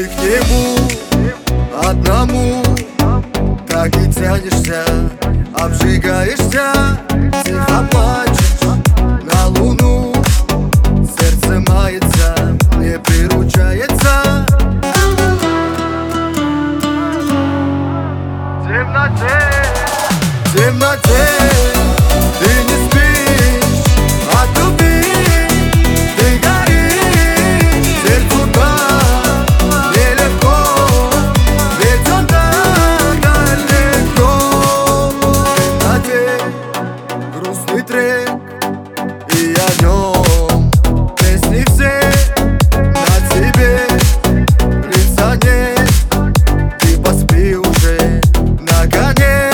к нему одному, так и тянешься, обжигаешься, тихо плачешь на луну. Сердце мается, не приручается. В темноте ты не спишь от любви, ты горишь, сердцу так нелегко, ведь он так далеко. В темноте грустный трек, и о нем песни все на тебе, лица нет, ты поспи уже, наконец.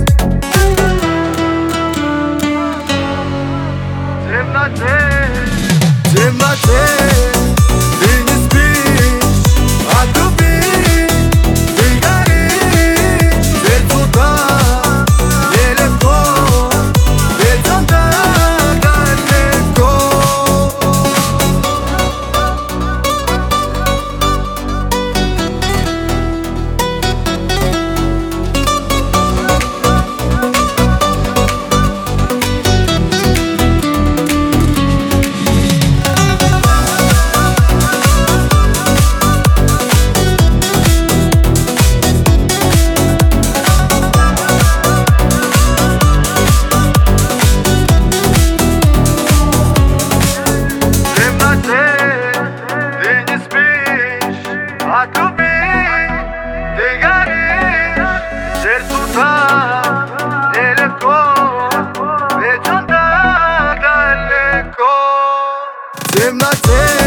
В темноте ты не спишь от любви, ты горишь, сердцу так нелегко, ведь он так далеко. От любви ты горишь, сердцу так нелегко, ведь он так далеко. В темноте